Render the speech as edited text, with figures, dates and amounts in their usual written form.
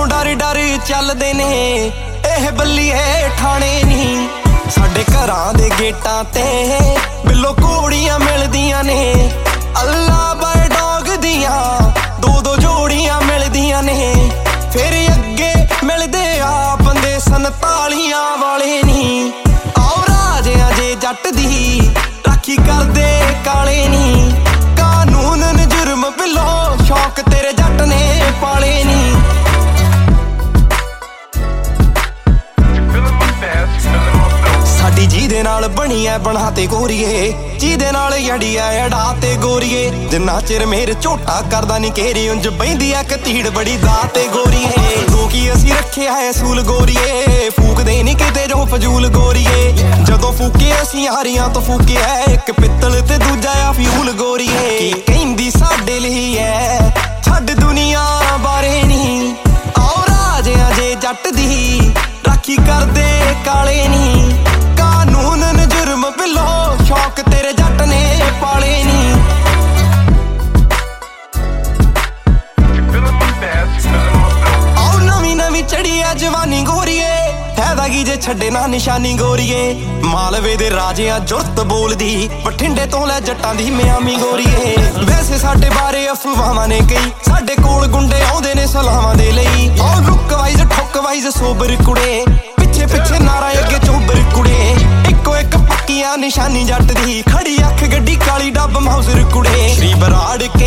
ਡਰ ਡਰ ਚੱਲਦੇ ਨੇ ਇਹ ਬੱਲੀਏ ਠਾਣੇ ਨੀ। ਸਾਡੇ ਘਰਾਂ ਦੇ ਗੇਟਾਂ ਤੇ ਬਿੱਲੋ ਘੋੜੀਆਂ ਮਿਲਦੀਆਂ ਨੇ। ਅੱਲਾ ਬਾਏ ਡੌਗ ਦੀਆਂ ਦੋ ਦੋ ਜੋੜੀਆਂ ਮਿਲਦੀਆਂ ਨੇ। ਫਿਰ ਅੱਗੇ ਮਿਲਦੇ ਆ ਬੰਦੇ 47 ਵਾਲੇ ਨੀ। ਆਓ ਰਾਜਿਆਂ ਜੇ ਜੱਟ ਦੀ ਰਾਖੀ ਕਰਦੇ ਕਾਲੇ ਨੀ। ਕਾਨੂੰਨ ਨੇ ਜੁਰਮ ਬਿੱਲੋ ਸ਼ੌਕ ਤੇਰੇ ਜੱਟ ਨੇ ਪਾਲੇ ਨੀ। ਸਾਡੀ ਜਿਹਦੇ ਨਾਲ ਬਣੀ ਐ ਬਣਾ ਤੇ ਗੋਰੀਏ, ਜਿਹਦੇ ਨਾਲ ਯੜੀ ਐ ਅੜਾ ਤੇ ਗੋਰੀਏ। ਜਿੰਨਾ ਚਿਰ ਮੇਰ ਝੋਟਾ ਕਰਦਾ ਨੀ ਘੇਰੀ ਉਂਝ ਬਹਿੰਦੀ ਐ ਕਤੀੜ ਬੜੀ ਦਾ ਤੇ ਗੋਰੀਏ। ਤੂੰ ਕੀ ਅਸੀਂ ਰੱਖਿਆ ਐ ਸੂਲ ਗੋਰੀਏ, ਫੂਕਦੇ ਨੀ ਕਿਤੇ ਜੋ ਫਜ਼ੂਲ ਗੋਰੀਏ। ਜਦੋਂ ਫੂਕੇ ਅਸੀਂ ਹਾਰੀਆਂ ਤੋਂ ਫੂਕਿਆ ਇੱਕ ਪਿੱਤਲ ਤੇ ਦੂਜਾ ਆ ਫਿਊਲ ਗੋਰੀਏ। ਕੀ ਕਹਿੰਦੀ ਸਾਡੇ ਲਈ ਐ ਛੱਡ ਦੁਨੀਆ ਬਾਰੇ ਨੀ। ਆਓ ਰਾਜਿਆਂ ਜੇ ਜੱਟ ਦੀ ਰਾਖੀ ਕਰਦੇ ਕਾਲੇ ਨੀ। ਕਾਨੂੰਨ ਨੇ ਜੁਰਮ ਬਿੱਲੋ ਸ਼ੌਕ ਤੇਰੇ ਜੱਟ ਨੇ ਪਾਲੇ ਨੀ। ਆਓ ਨਵੀਂ ਨਵੀਂ ਚੜੀ ਐ ਜਵਾਨੀ ਗੋਰੀਏ, ਫਾਇਦਾ ਕੀ ਜੇ ਛੱਡੇ ਨਾ ਨਿਸ਼ਾਨੀ ਗੋਰੀਏ। ਮਾਲਵੇ ਦੇ ਰਾਜਿਆਂ ਜੁਰਤ ਬੋਲਦੀ, ਬਠਿੰਡੇ ਤੋਂ ਲੈ ਜੱਟਾਂ ਦੀ ਮਿਆਮੀ ਗੋਰੀਏ। ਵੈਸੇ ਸਾਡੇ ਬਾਰੇ ਅਫਵਾਹਾਂ ਨੇ ਕਈ, ਸਾਡੇ ਕੋਲ ਗੁੰਡੇ ਆਉਂਦੇ ਨੇ ਸਲਾਹਾਂ ਦੇ ਲਈ। ਆਓ ਲੁੱਕ ਵਾਈਜ਼ ਠੁੱਕ ਵਾਈਜ਼ ਸੋਬਰ ਕੁੜੇ, ਪਿੱਛੇ ਪਿੱਛੇ ਨਾਰਾ ਅੱਗੇ ਚੋਬਰ ਕੁੜੇ। ਇੱਕੋ ਇੱਕ ਪੱਕੀਆਂ ਨਿਸ਼ਾਨੀ ਜੱਟ ਦੀ, ਖੜੀ ਅੱਖ ਗੱਡੀ ਕਾਲੀ ਡੱਬ ਮਾਊਜ਼ਰ ਕੁੜੇ। ਸ਼੍ਰੀ ਬਰਾੜ